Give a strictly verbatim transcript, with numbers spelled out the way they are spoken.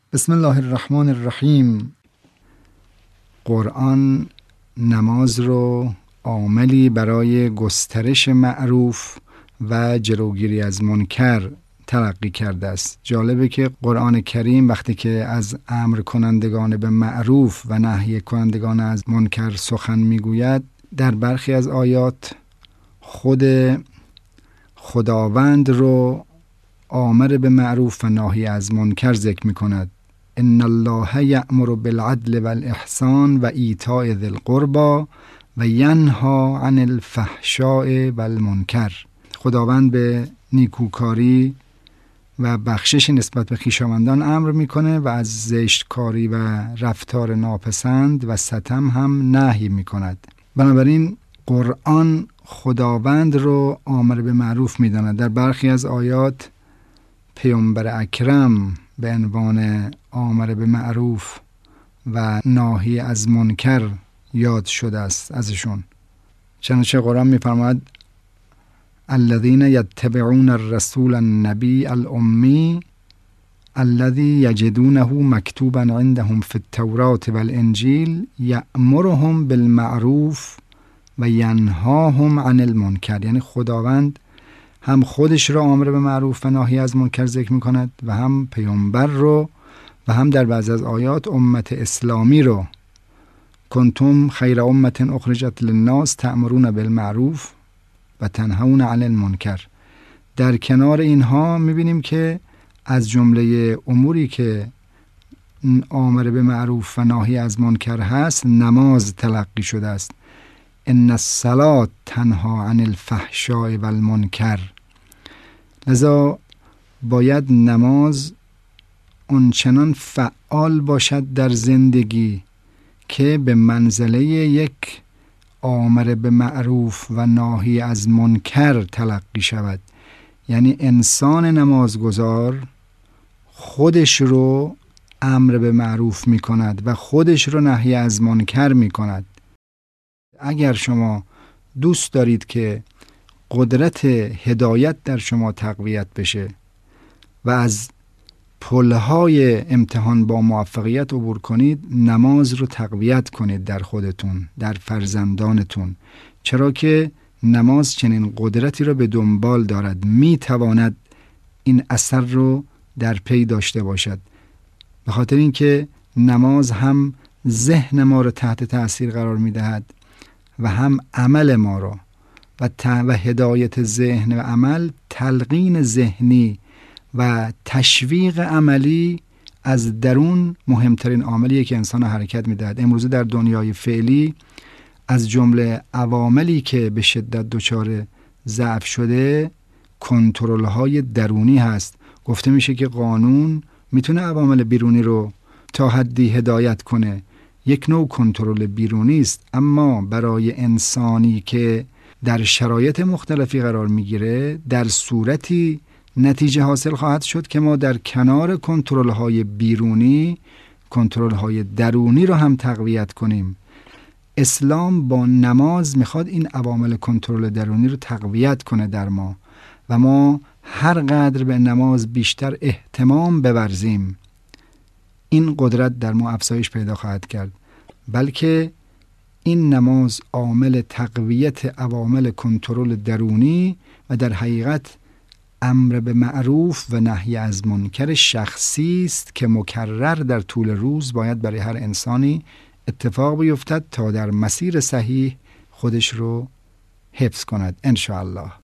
بسم الله الرحمن الرحیم. قرآن نماز رو عاملی برای گسترش معروف و جلوگیری از منکر تلقی کرده است. جالبه که قرآن کریم وقتی که از امر کنندگان به معروف و نهی کنندگان از منکر سخن میگوید، در برخی از آیات خود خداوند رو آمر به معروف و ناهی از منکر ذکر میکند. ان الله یأمر بالعدل والاحسان و ایتاء ذی القربى و ینهی عن الفحشاء والمنکر. خداوند به نیکوکاری و بخشش نسبت به خویشاوندان امر میکنه و از زشتکاری و رفتار ناپسند و ستم هم نهی میکند. بنابراین قرآن خداوند رو آمر به معروف میداند. در برخی از آیات پیامبر اکرم به عنوان آمر به معروف و ناهی از منکر یاد شده است ازشون. چنانچه قرآن میفرماید الذين يتبعون الرسول النبي الأمي الذي يجدونه مكتوبا عندهم في التوراة والإنجيل يأمرهم بالمعروف و ینهاهم عن المنکر. یعنی خداوند هم خودش رو آمر به معروف و ناهی از منکر ذکر می کند و هم پیامبر رو و هم در بعض از آیات امت اسلامی رو کنتم خیر امت اخرجت للناس تأمرون بالمعروف و تنهون عن المنکر. در کنار اینها میبینیم که از جمله اموری که آمر به معروف و ناهی از منکر هست نماز تلقی شده است. ان الصلاة تنهی عن الفحشاء والمنکر. لذا باید نماز اونچنان فعال باشد در زندگی که به منزله یک آمر به معروف و ناهی از منکر تلقی شود. یعنی انسان نمازگزار خودش رو امر به معروف می کند و خودش رو نهی از منکر می کند. اگر شما دوست دارید که قدرت هدایت در شما تقویت بشه و از پلهای امتحان با موفقیت عبور کنید، نماز رو تقویت کنید در خودتون، در فرزندانتون، چرا که نماز چنین قدرتی رو به دنبال دارد، می تواند این اثر رو در پی داشته باشد. به خاطر اینکه نماز هم ذهن ما رو تحت تأثیر قرار می دهد و هم عمل ما رو و, و هدایت ذهن و عمل، تلقین ذهنی و تشویق عملی از درون مهمترین عاملیه که انسان حرکت میدهد. امروزه در دنیای فعلی از جمله عواملی که به شدت دچار ضعف شده کنترل های درونی هست. گفته میشه که قانون میتونه عوامل بیرونی رو تا حدی هدایت کنه، یک نوع کنترل بیرونی است، اما برای انسانی که در شرایط مختلفی قرار میگیره در صورتی نتیجه حاصل خواهد شد که ما در کنار کنترل های بیرونی کنترل های درونی رو هم تقویت کنیم. اسلام با نماز میخواد این عوامل کنترل درونی رو تقویت کنه در ما و ما هر قدر به نماز بیشتر اهتمام بورزیم این قدرت در ما افزایش پیدا خواهد کرد. بلکه این نماز عامل تقویت عوامل کنترل درونی و در حقیقت امر به معروف و نهی از منکر شخصی است که مکرر در طول روز باید برای هر انسانی اتفاق بیفتد تا در مسیر صحیح خودش رو حفظ کند ان شاء الله.